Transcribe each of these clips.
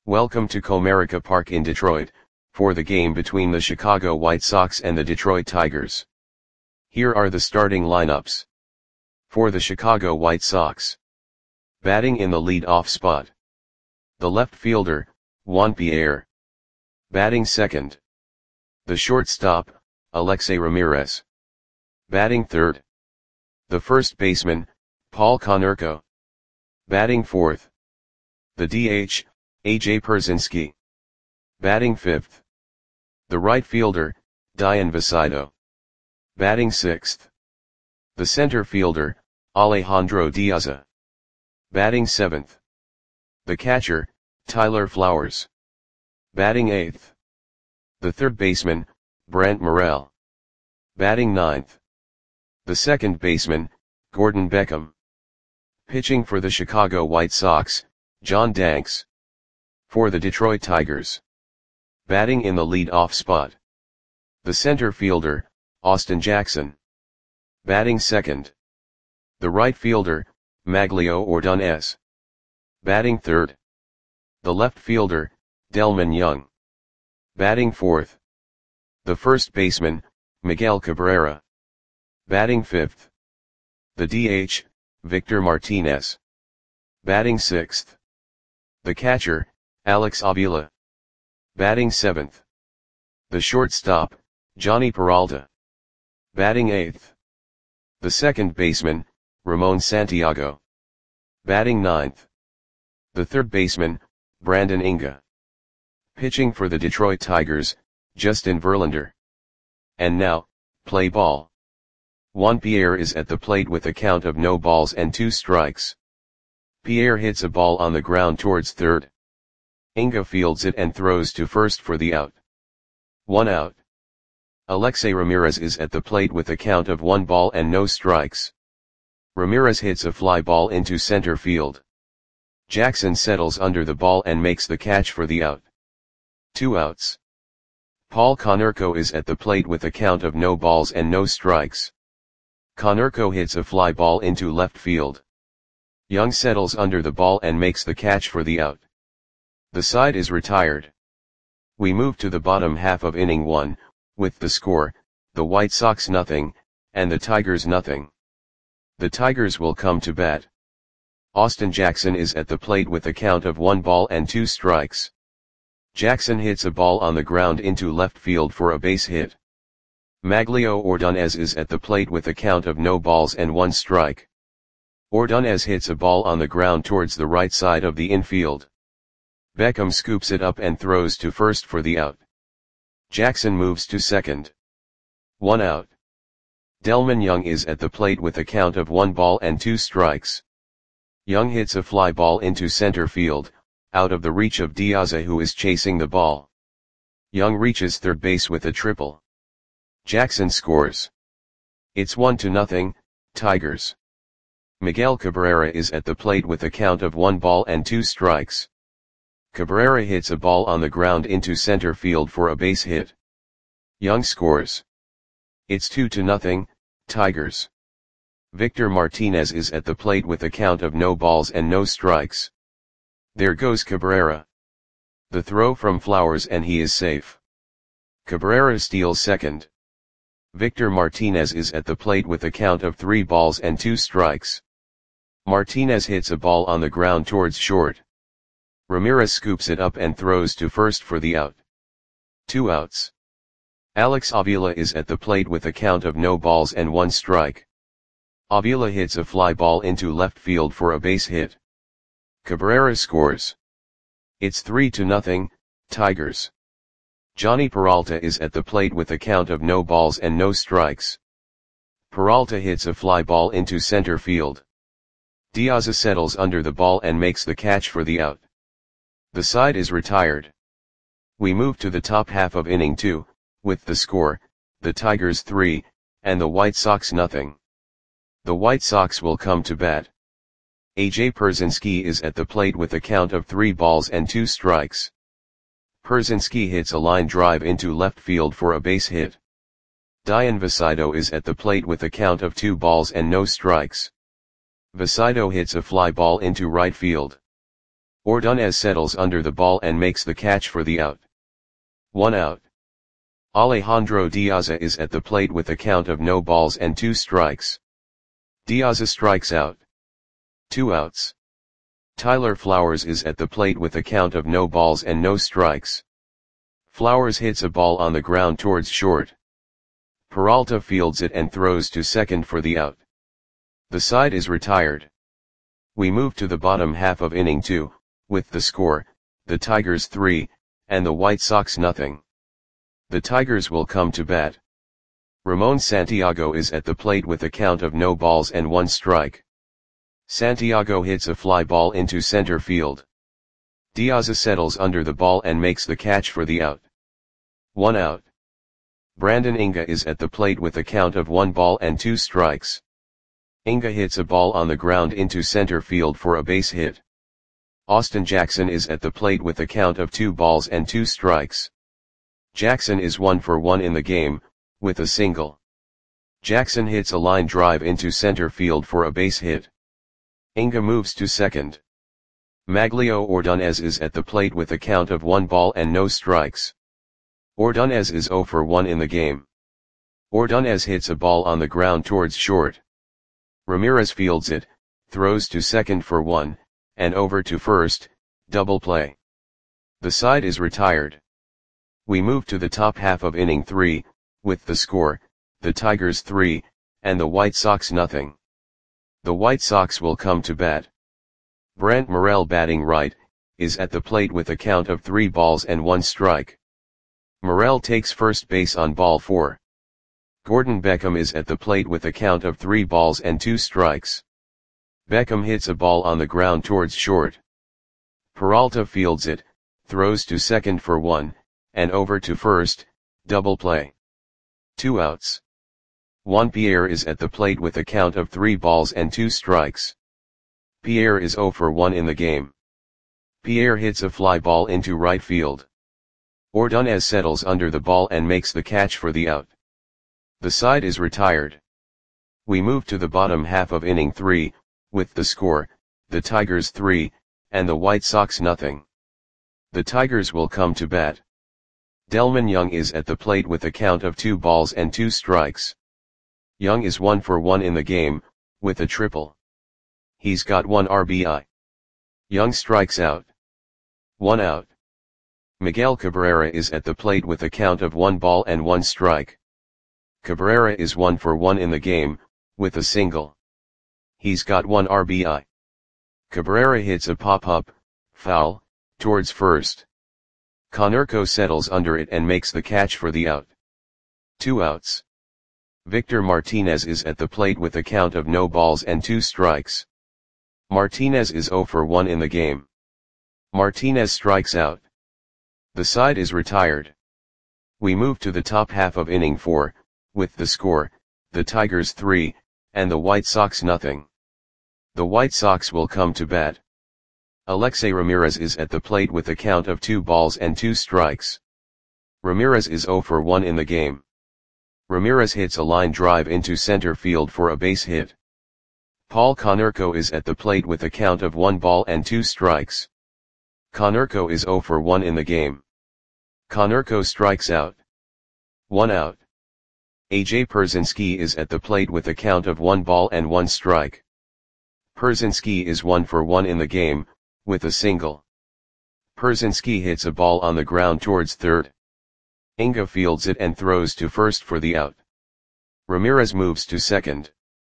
Welcome to Comerica Park in Detroit, for the game between the Chicago White Sox and the Detroit Tigers. Here are the starting lineups. For the Chicago White Sox. Batting in the lead-off spot. The left fielder, Juan Pierre. Batting second. The shortstop, Alexei Ramirez. Batting third. The first baseman, Paul Konerko. Batting fourth. The DH, A.J. Pierzynski. Batting fifth. The right fielder, Dayan Vicito. Batting sixth. The center fielder, Alejandro Diaza. Batting seventh. The catcher, Tyler Flowers. Batting eighth. The third baseman, Brent Morel. Batting ninth. The second baseman, Gordon Beckham. Pitching for the Chicago White Sox, John Danks. For the Detroit Tigers. Batting in the lead-off spot. The center fielder, Austin Jackson. Batting second. The right fielder, Maglio Ordonez. Batting third. The left fielder, Delmon Young. Batting fourth. The first baseman, Miguel Cabrera. Batting fifth. The DH, Victor Martinez. Batting sixth. The catcher, Alex Avila. Batting seventh. The shortstop, Johnny Peralta. Batting eighth. The second baseman, Ramon Santiago. Batting ninth. The third baseman, Brandon Inga. Pitching for the Detroit Tigers, Justin Verlander. And now, play ball. Juan Pierre is at the plate with a count of no balls and 2 strikes. Pierre hits a ball on the ground towards third. Inga fields it and throws to first for the out. 1 out. Alexei Ramirez is at the plate with a count of 1 ball and no strikes. Ramirez hits a fly ball into center field. Jackson settles under the ball and makes the catch for the out. 2 outs. Paul Konerko is at the plate with a count of no balls and no strikes. Konerko hits a fly ball into left field. Young settles under the ball and makes the catch for the out. The side is retired. We move to the bottom half of inning 1, with the score, the White Sox 0, and the Tigers 0. The Tigers will come to bat. Austin Jackson is at the plate with a count of 1 ball and 2 strikes. Jackson hits a ball on the ground into left field for a base hit. Maglio Ordonez is at the plate with a count of no balls and 1 strike. Ordonez hits a ball on the ground towards the right side of the infield. Beckham scoops it up and throws to first for the out. Jackson moves to second. 1 out. Delmon Young is at the plate with a count of 1 ball and 2 strikes. Young hits a fly ball into center field, out of the reach of Diaza, who is chasing the ball. Young reaches third base with a triple. Jackson scores. It's 1-0, Tigers. Miguel Cabrera is at the plate with a count of 1 ball and 2 strikes. Cabrera hits a ball on the ground into center field for a base hit. Young scores. It's 2-0, Tigers. Victor Martinez is at the plate with a count of no balls and no strikes. There goes Cabrera. The throw from Flowers and he is safe. Cabrera steals second. Victor Martinez is at the plate with a count of 3 balls and 2 strikes. Martinez hits a ball on the ground towards short. Ramirez scoops it up and throws to first for the out. 2 outs. Alex Avila is at the plate with a count of no balls and 1 strike. Avila hits a fly ball into left field for a base hit. Cabrera scores. It's 3-0, Tigers. Johnny Peralta is at the plate with a count of no balls and no strikes. Peralta hits a fly ball into center field. Diaza settles under the ball and makes the catch for the out. The side is retired. We move to the top half of inning 2, with the score, the Tigers 3, and the White Sox 0. The White Sox will come to bat. A.J. Pierzynski is at the plate with a count of 3 balls and 2 strikes. Pierzynski hits a line drive into left field for a base hit. Dayan Vicito is at the plate with a count of 2 balls and no strikes. Vicito hits a fly ball into right field. Ordonez settles under the ball and makes the catch for the out. 1 out. Alejandro Diaza is at the plate with a count of no balls and 2 strikes. Diaza strikes out. 2 outs. Tyler Flowers is at the plate with a count of no balls and no strikes. Flowers hits a ball on the ground towards short. Peralta fields it and throws to second for the out. The side is retired. We move to the bottom half of inning 2, with the score, the Tigers 3, and the White Sox nothing. The Tigers will come to bat. Ramon Santiago is at the plate with a count of no balls and 1 strike. Santiago hits a fly ball into center field. Diaza settles under the ball and makes the catch for the out. 1 out. Brandon Inga is at the plate with a count of 1 ball and 2 strikes. Inga hits a ball on the ground into center field for a base hit. Austin Jackson is at the plate with a count of 2 balls and 2 strikes. Jackson is 1 for 1 in the game, with a single. Jackson hits a line drive into center field for a base hit. Inga moves to second. Maglio Ordonez is at the plate with a count of 1 ball and no strikes. Ordonez is 0 for 1 in the game. Ordonez hits a ball on the ground towards short. Ramirez fields it, throws to second for 1, and over to first, double play. The side is retired. We move to the top half of inning 3, with the score, the Tigers 3, and the White Sox nothing. The White Sox will come to bat. Brant Morel batting right, is at the plate with a count of 3 balls and 1 strike. Morel takes first base on ball 4. Gordon Beckham is at the plate with a count of 3 balls and 2 strikes. Beckham hits a ball on the ground towards short. Peralta fields it, throws to second for 1, and over to first, double play. 2 outs. Juan Pierre is at the plate with a count of 3 balls and 2 strikes. Pierre is 0 for 1 in the game. Pierre hits a fly ball into right field. Ordonez settles under the ball and makes the catch for the out. The side is retired. We move to the bottom half of inning 3, with the score, the Tigers 3, and the White Sox nothing. The Tigers will come to bat. Delman Young is at the plate with a count of 2 balls and 2 strikes. Young is 1 for 1 in the game, with a triple. He's got 1 RBI. Young strikes out. 1 out. Miguel Cabrera is at the plate with a count of 1 ball and 1 strike. Cabrera is 1 for 1 in the game, with a single. He's got 1 RBI. Cabrera hits a pop-up, foul, towards first. Konerko settles under it and makes the catch for the out. 2 outs. Victor Martinez is at the plate with a count of no balls and 2 strikes. Martinez is 0 for 1 in the game. Martinez strikes out. The side is retired. We move to the top half of inning 4, with the score, the Tigers 3, and the White Sox nothing. The White Sox will come to bat. Alexei Ramirez is at the plate with a count of 2 balls and 2 strikes. Ramirez is 0 for 1 in the game. Ramirez hits a line drive into center field for a base hit. Paul Konerko is at the plate with a count of 1 ball and 2 strikes. Konerko is 0 for 1 in the game. Konerko strikes out. 1 out. AJ Pierzynski is at the plate with a count of 1 ball and 1 strike. Pierzynski is 1 for 1 in the game, with a single. Pierzynski hits a ball on the ground towards third. Inga fields it and throws to first for the out. Ramirez moves to second.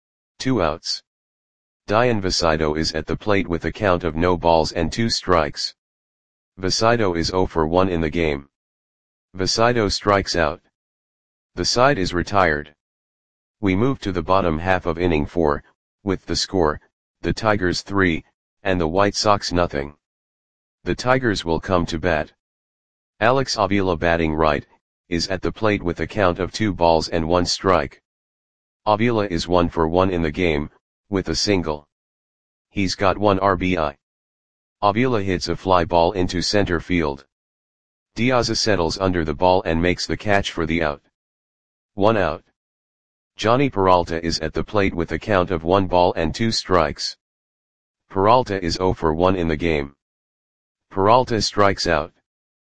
2 outs. Dian Vasido is at the plate with a count of no balls and 2 strikes. Vasido is 0 for 1 in the game. Vasido strikes out. The side is retired. We move to the bottom half of inning 4, with the score, the Tigers 3, and the White Sox nothing. The Tigers will come to bat. Alex Avila batting right, is at the plate with a count of 2 balls and 1 strike. Avila is 1 for 1 in the game, with a single. He's got 1 RBI. Avila hits a fly ball into center field. Diaza settles under the ball and makes the catch for the out. 1 out. Johnny Peralta is at the plate with a count of 1 ball and 2 strikes. Peralta is 0 for 1 in the game. Peralta strikes out.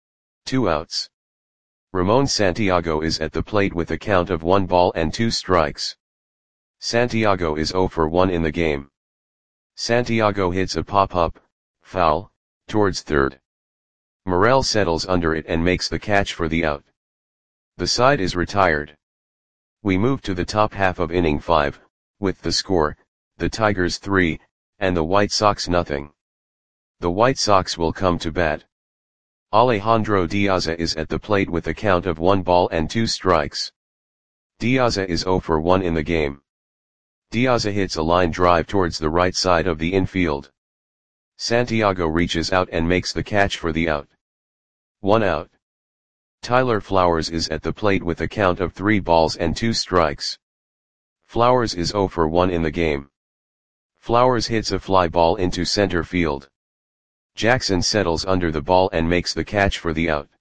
2 outs. Ramon Santiago is at the plate with a count of 1 ball and 2 strikes. Santiago is 0 for 1 in the game. Santiago hits a pop-up, foul, towards third. Morel settles under it and makes the catch for the out. The side is retired. We move to the top half of inning 5, with the score, the Tigers 3, and the White Sox nothing. The White Sox will come to bat. Alejandro Diaza is at the plate with a count of 1 ball and 2 strikes. Diaza is 0 for 1 in the game. Diaza hits a line drive towards the right side of the infield. Santiago reaches out and makes the catch for the out. 1 out. Tyler Flowers is at the plate with a count of 3 balls and 2 strikes. Flowers is 0 for 1 in the game. Flowers hits a fly ball into center field. Jackson settles under the ball and makes the catch for the out.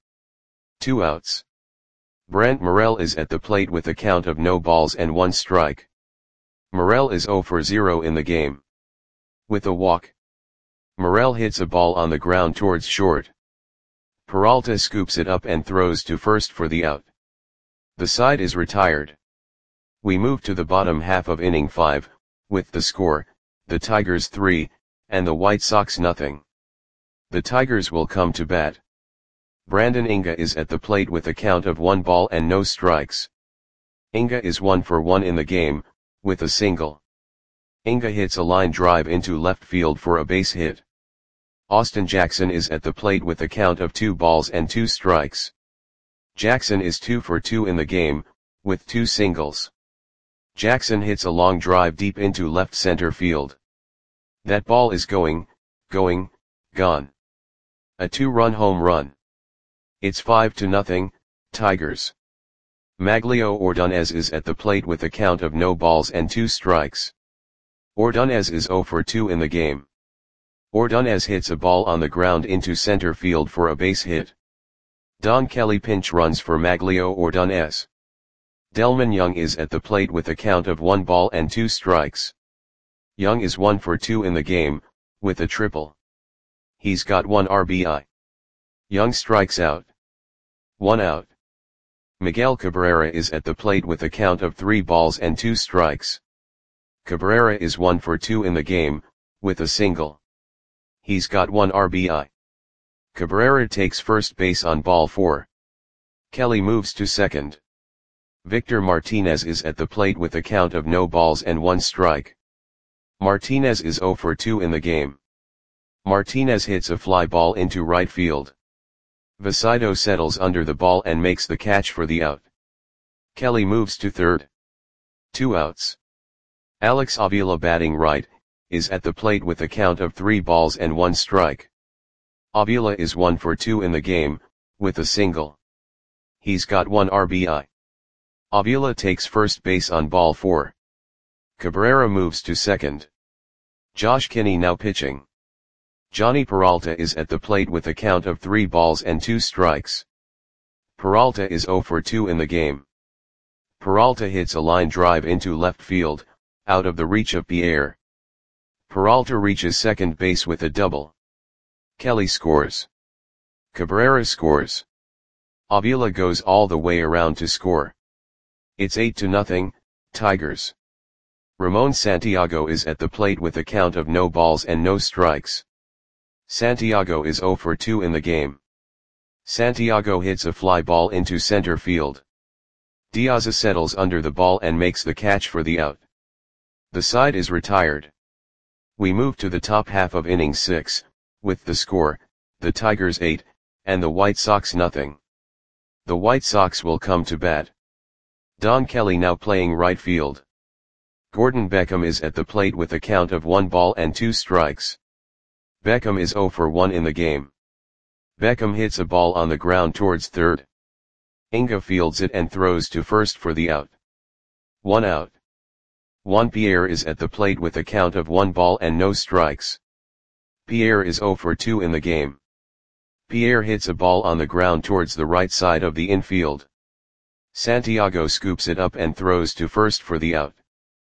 2 outs. Brent Morel is at the plate with a count of no balls and 1 strike. Morel is 0 for 0 in the game. With a walk. Morel hits a ball on the ground towards short. Peralta scoops it up and throws to first for the out. The side is retired. We move to the bottom half of inning 5, with the score, the Tigers 3, and the White Sox nothing. The Tigers will come to bat. Brandon Inga is at the plate with a count of 1 ball and no strikes. Inga is 1 for 1 in the game, with a single. Inga hits a line drive into left field for a base hit. Austin Jackson is at the plate with a count of 2 balls and 2 strikes. Jackson is 2 for 2 in the game, with 2 singles. Jackson hits a long drive deep into left center field. That ball is going, gone. A 2-run home run. It's 5-0, Tigers. Maglio Ordonez is at the plate with a count of no balls and 2 strikes. Ordonez is 0 for 2 in the game. Ordonez hits a ball on the ground into center field for a base hit. Don Kelly pinch runs for Maglio Ordonez. Delman Young is at the plate with a count of 1 ball and 2 strikes. Young is 1 for 2 in the game, with a triple. He's got 1 RBI. Young strikes out. 1 out. Miguel Cabrera is at the plate with a count of 3 balls and 2 strikes. Cabrera is 1 for 2 in the game, with a single. He's got 1 RBI. Cabrera takes first base on ball 4. Kelly moves to second. Victor Martinez is at the plate with a count of no balls and 1 strike. Martinez is 0 for 2 in the game. Martinez hits a fly ball into right field. Vasido settles under the ball and makes the catch for the out. Kelly moves to third. 2 outs. Alex Avila batting right, is at the plate with a count of 3 balls and 1 strike. Avila is 1 for 2 in the game, with a single. He's got 1 RBI. Avila takes first base on ball 4. Cabrera moves to second. Josh Kinney now pitching. Johnny Peralta is at the plate with a count of 3 balls and 2 strikes. Peralta is 0 for 2 in the game. Peralta hits a line drive into left field, out of the reach of Pierre. Peralta reaches second base with a double. Kelly scores. Cabrera scores. Avila goes all the way around to score. It's 8-0, Tigers. Ramon Santiago is at the plate with a count of no balls and no strikes. Santiago is 0 for 2 in the game. Santiago hits a fly ball into center field. Diaza settles under the ball and makes the catch for the out. The side is retired. We move to the top half of inning 6, with the score, the Tigers 8, and the White Sox nothing. The White Sox will come to bat. Don Kelly now playing right field. Gordon Beckham is at the plate with a count of 1 ball and 2 strikes. Beckham is 0 for 1 in the game. Beckham hits a ball on the ground towards third. Inga fields it and throws to first for the out. 1 out. Juan Pierre is at the plate with a count of 1 ball and no strikes. Pierre is 0 for 2 in the game. Pierre hits a ball on the ground towards the right side of the infield. Santiago scoops it up and throws to first for the out.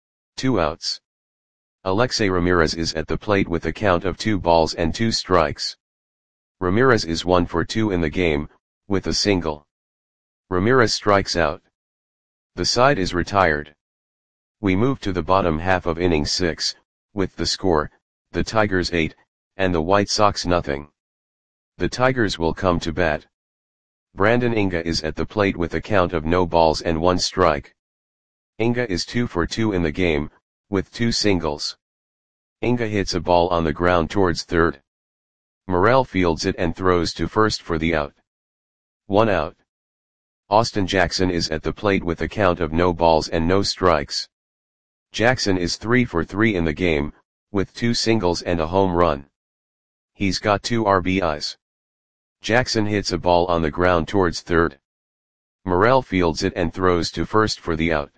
2 outs. Alexei Ramirez is at the plate with a count of 2 balls and 2 strikes. Ramirez is 1 for 2 in the game, with a single. Ramirez strikes out. The side is retired. We move to the bottom half of inning 6, with the score, the Tigers 8, and the White Sox nothing. The Tigers will come to bat. Brandon Inga is at the plate with a count of no balls and 1 strike. Inga is 2 for 2 in the game, with 2 singles. Inga hits a ball on the ground towards third. Morel fields it and throws to first for the out. 1 out. Austin Jackson is at the plate with a count of no balls and no strikes. Jackson is 3 for 3 in the game, with 2 singles and a home run. He's got 2 RBIs. Jackson hits a ball on the ground towards third. Morel fields it and throws to first for the out.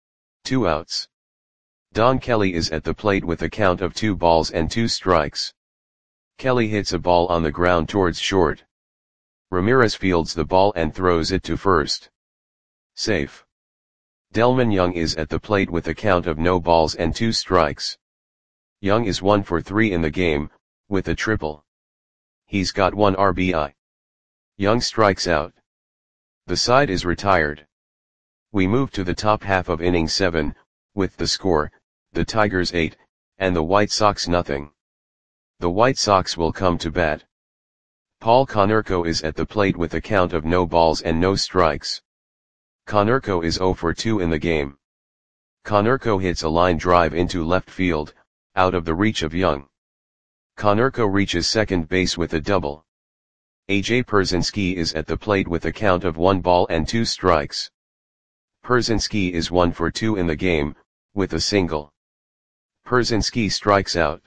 2 outs. Don Kelly is at the plate with a count of 2 balls and 2 strikes. Kelly hits a ball on the ground towards short. Ramirez fields the ball and throws it to first. Safe. Delman Young is at the plate with a count of no balls and 2 strikes. Young is 1 for 3 in the game, with a triple. He's got 1 RBI. Young strikes out. The side is retired. We move to the top half of inning 7, with the score, the Tigers 8, and the White Sox nothing. The White Sox will come to bat. Paul Konerko is at the plate with a count of no balls and no strikes. Konerko is 0 for 2 in the game. Konerko hits a line drive into left field, out of the reach of Young. Konerko reaches second base with a double. A.J. Pierzynski is at the plate with a count of 1 ball and 2 strikes. Pierzynski is 1 for 2 in the game, with a single. Pierzynski strikes out.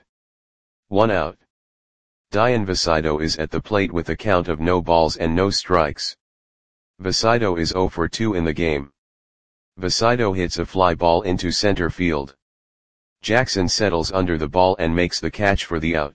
1 out. Dian Vasido is at the plate with a count of no balls and no strikes. Vasido is 0 for 2 in the game. Vasido hits a fly ball into center field. Jackson settles under the ball and makes the catch for the out.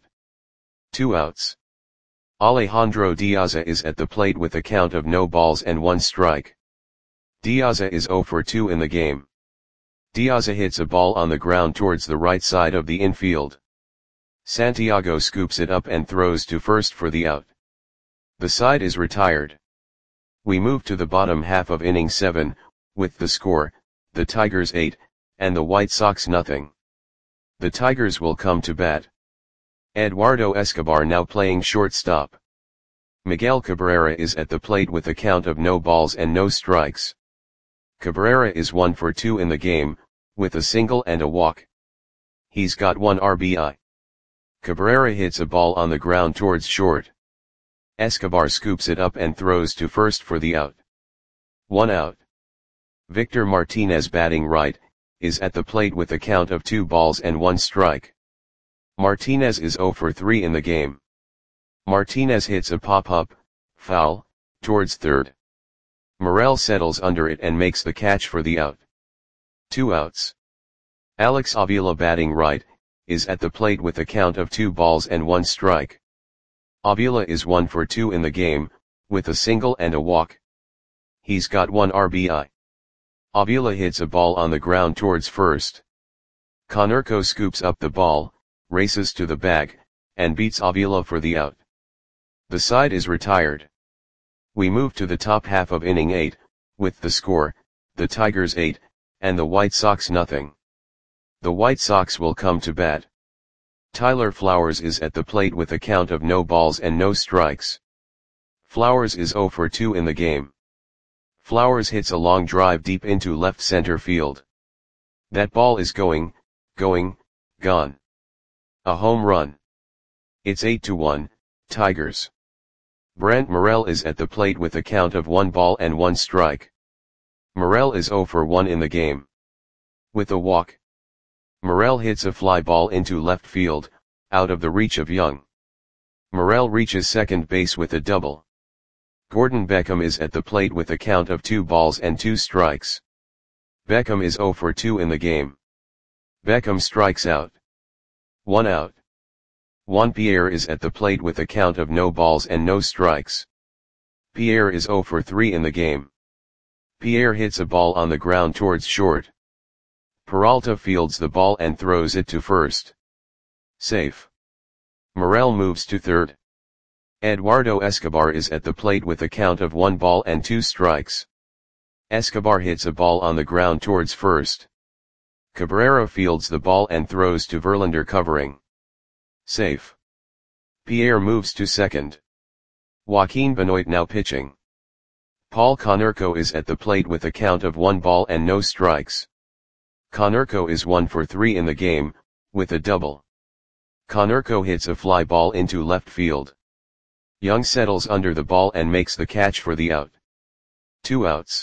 2 outs. Alejandro Diaza is at the plate with a count of no balls and 1 strike. Diaza is 0 for 2 in the game. Diaza hits a ball on the ground towards the right side of the infield. Santiago scoops it up and throws to first for the out. The side is retired. We move to the bottom half of inning 7, with the score, the Tigers 8, and the White Sox nothing. The Tigers will come to bat. Eduardo Escobar now playing shortstop. Miguel Cabrera is at the plate with a count of no balls and no strikes. Cabrera is 1 for 2 in the game, with a single and a walk. He's got 1 RBI. Cabrera hits a ball on the ground towards short. Escobar scoops it up and throws to first for the out. 1 out. Victor Martinez batting right, is at the plate with a count of 2 balls and 1 strike. Martinez is 0 for 3 in the game. Martinez hits a pop-up, foul, towards third. Morel settles under it and makes the catch for the out. 2 outs. Alex Avila batting right, is at the plate with a count of 2 balls and 1 strike. Avila is 1 for 2 in the game, with a single and a walk. He's got 1 RBI. Avila hits a ball on the ground towards first. Konerko scoops up the ball, races to the bag, and beats Avila for the out. The side is retired. We move to the top half of inning 8, with the score, the Tigers 8, and the White Sox nothing. The White Sox will come to bat. Tyler Flowers is at the plate with a count of no balls and no strikes. Flowers is 0 for 2 in the game. Flowers hits a long drive deep into left center field. That ball is going, gone. A home run. It's 8-1, Tigers. Brent Morel is at the plate with a count of 1 ball and 1 strike. Morel is 0 for 1 in the game. With a walk. Morel hits a fly ball into left field, out of the reach of Young. Morel reaches second base with a double. Gordon Beckham is at the plate with a count of 2 balls and 2 strikes. Beckham is 0 for 2 in the game. Beckham strikes out. 1 out. Juan Pierre is at the plate with a count of no balls and no strikes. Pierre is 0 for 3 in the game. Pierre hits a ball on the ground towards short. Peralta fields the ball and throws it to first. Safe. Morel moves to third. Eduardo Escobar is at the plate with a count of 1 ball and 2 strikes. Escobar hits a ball on the ground towards first. Cabrera fields the ball and throws to Verlander covering. Safe. Pierre moves to second. Joaquin Benoit now pitching. Paul Konerko is at the plate with a count of 1 ball and no strikes. Konerko is 1 for 3 in the game, with a double. Konerko hits a fly ball into left field. Young settles under the ball and makes the catch for the out. 2 outs.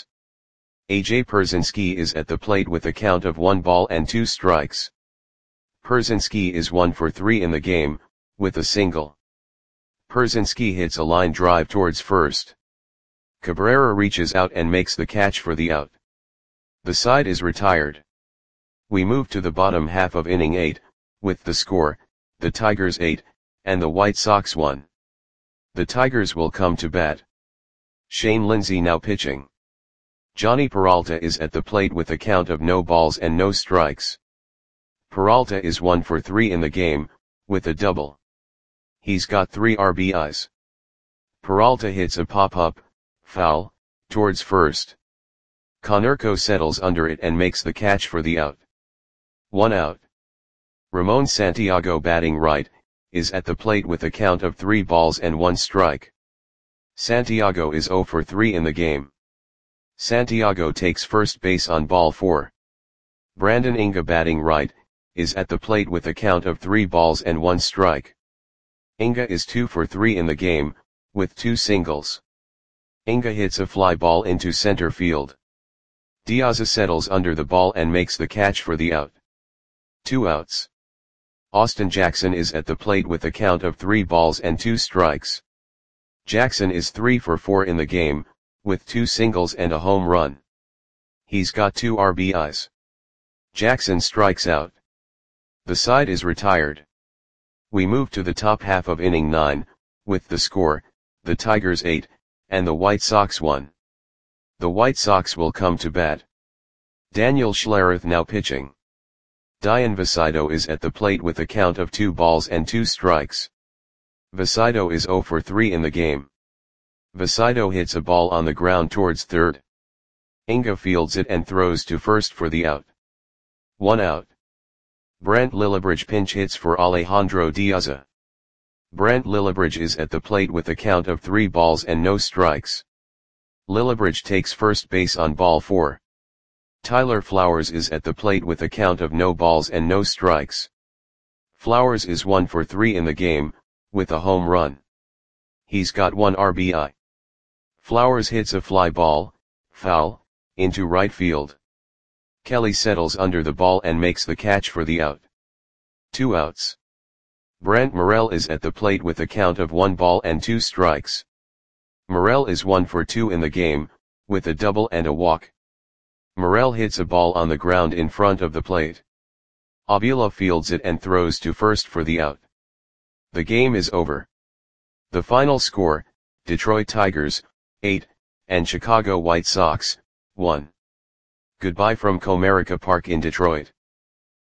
AJ Pierzynski is at the plate with a count of 1 ball and 2 strikes. Pierzynski is 1 for 3 in the game, with a single. Pierzynski hits a line drive towards first. Cabrera reaches out and makes the catch for the out. The side is retired. We move to the bottom half of inning 8, with the score, the Tigers 8, and the White Sox 1. The Tigers will come to bat. Shane Lindsay now pitching. Johnny Peralta is at the plate with a count of no balls and no strikes. Peralta is 1 for 3 in the game, with a double. He's got 3 RBIs. Peralta hits a pop-up, foul, towards first. Konerko settles under it and makes the catch for the out. 1 out. Ramon Santiago batting right, is at the plate with a count of 3 balls and 1 strike. Santiago is 0 for 3 in the game. Santiago takes first base on ball 4. Brandon Inga batting right, is at the plate with a count of 3 balls and 1 strike. Inga is 2 for 3 in the game, with 2 singles. Inga hits a fly ball into center field. Diaz settles under the ball and makes the catch for the out. 2 outs. Austin Jackson is at the plate with a count of 3 balls and 2 strikes. Jackson is 3 for 4 in the game, with 2 singles and a home run. He's got 2 RBIs. Jackson strikes out. The side is retired. We move to the top half of inning 9, with the score, the Tigers 8, and the White Sox 1. The White Sox will come to bat. Daniel Schlereth now pitching. Dian Visito is at the plate with a count of 2 balls and 2 strikes. Visito is 0 for 3 in the game. Visito hits a ball on the ground towards third. Inga fields it and throws to first for the out. 1 out. Brant Lillibridge pinch hits for Alejandro Diaz. Brant Lillibridge is at the plate with a count of 3 balls and no strikes. Lillibridge takes first base on ball 4. Tyler Flowers is at the plate with a count of no balls and no strikes. Flowers is 1 for 3 in the game, with a home run. He's got 1 RBI. Flowers hits a fly ball, foul, into right field. Kelly settles under the ball and makes the catch for the out. 2 outs. Brent Morel is at the plate with a count of 1 ball and 2 strikes. Morel is 1 for 2 in the game, with a double and a walk. Morel hits a ball on the ground in front of the plate. Avila fields it and throws to first for the out. The game is over. The final score, Detroit Tigers, 8, and Chicago White Sox, 1. Goodbye from Comerica Park in Detroit.